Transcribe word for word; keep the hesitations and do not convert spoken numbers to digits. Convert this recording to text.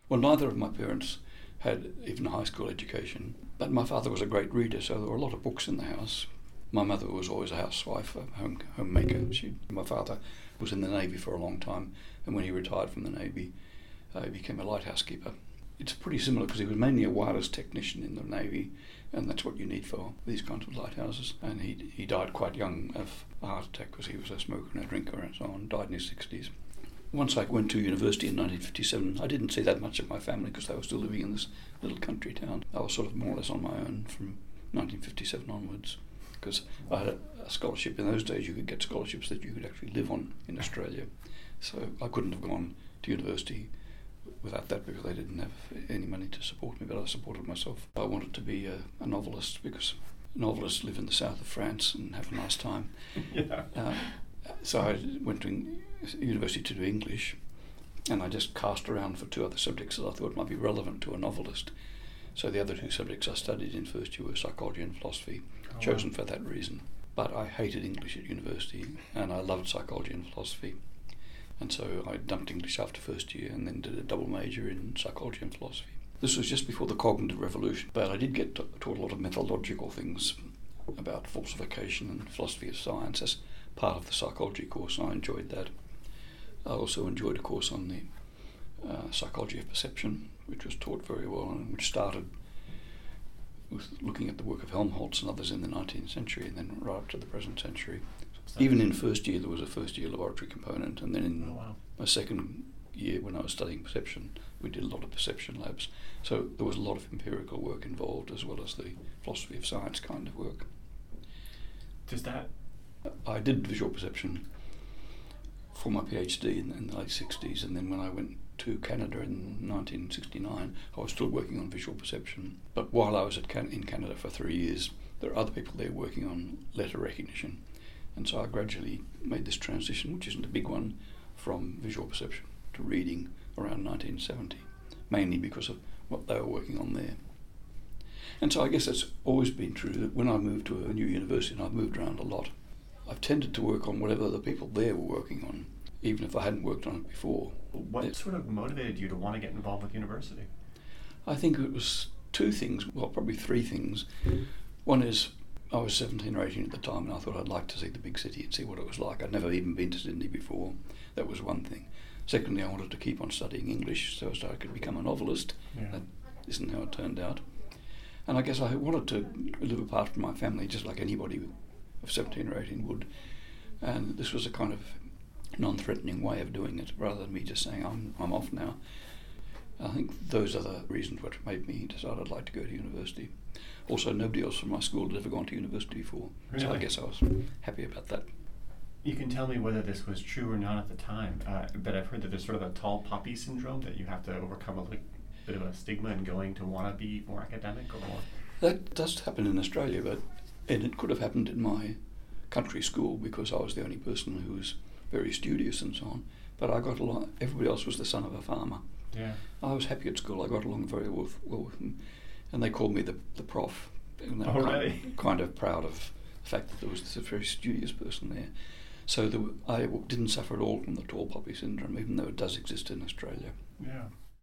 Well, neither of my parents had even a high school education, but my father was a great reader, so there were a lot of books in the house. My mother was always a housewife, a home, homemaker. She, my father was in the Navy for a long time, and when he retired from the Navy, uh, he became a lighthouse keeper. It's pretty similar because he was mainly a wireless technician in the Navy, and that's what you need for these kinds of lighthouses. And he he died quite young of a heart attack because he was a smoker and a drinker and so on, died in his sixties. Once I went to university in nineteen fifty-seven, I didn't see that much of my family because they were still living in this little country town. I was sort of more or less on my own from nineteen fifty-seven onwards, because I had a, a scholarship. In those days you could get scholarships that you could actually live on in Australia. So I couldn't have gone to university without that because they didn't have any money to support me, but I supported myself. I wanted to be a, a novelist because novelists live in the south of France and have a nice time. Yeah. Uh, so I went to university to do English, and I just cast around for two other subjects that I thought might be relevant to a novelist. So the other two subjects I studied in first year were psychology and philosophy, oh, chosen wow. for that reason. But I hated English at university, and I loved psychology and philosophy. And so I dumped English after first year and then did a double major in psychology and philosophy. This was just before the cognitive revolution, but I did get ta- taught a lot of methodological things about falsification and philosophy of science as part of the psychology course, and I enjoyed that. I also enjoyed a course on the uh, psychology of perception, which was taught very well and which started with looking at the work of Helmholtz and others in the nineteenth century and then right up to the present century. Even in first year there was a first year laboratory component, and then in oh, wow. my second year when I was studying perception we did a lot of perception labs. So there was a lot of empirical work involved as well as the philosophy of science kind of work. Does that... I did visual perception for my PhD in, in the late sixties, and then when I went to Canada in nineteen sixty-nine I was still working on visual perception. But while I was at Can- in Canada for three years there are other people there working on letter recognition. And so I gradually made this transition, which isn't a big one, from visual perception to reading around nineteen seventy, mainly because of what they were working on there. And so I guess it's always been true that when I moved to a new university, and I've moved around a lot, I've tended to work on whatever the people there were working on, even if I hadn't worked on it before. What it, sort of motivated you to want to get involved with university? I think it was two things, well, probably three things. One is I was seventeen or eighteen at the time, and I thought I'd like to see the big city and see what it was like. I'd never even been to Sydney before. That was one thing. Secondly, I wanted to keep on studying English so as I could become a novelist. Yeah. That isn't how it turned out. And I guess I wanted to live apart from my family, just like anybody of seventeen or eighteen would. And this was a kind of non-threatening way of doing it, rather than me just saying, I'm, I'm off now. I think those are the reasons which made me decide I'd like to go to university. Also, nobody else from my school had ever gone to university before, really? So I guess I was happy about that. You can tell me whether this was true or not at the time, uh, but I've heard that there's sort of a tall poppy syndrome, that you have to overcome a little bit of a stigma in going to want to be more academic or more... That does happen in Australia, but and it could have happened in my country school because I was the only person who was very studious and so on. But I got along, everybody else was the son of a farmer. Yeah. I was happy at school, I got along very well with, well with them. And they called me the the prof. And they were oh, kind, really? kind of proud of the fact that there was this very studious person there. So there were, I didn't suffer at all from the tall poppy syndrome, even though it does exist in Australia. Yeah.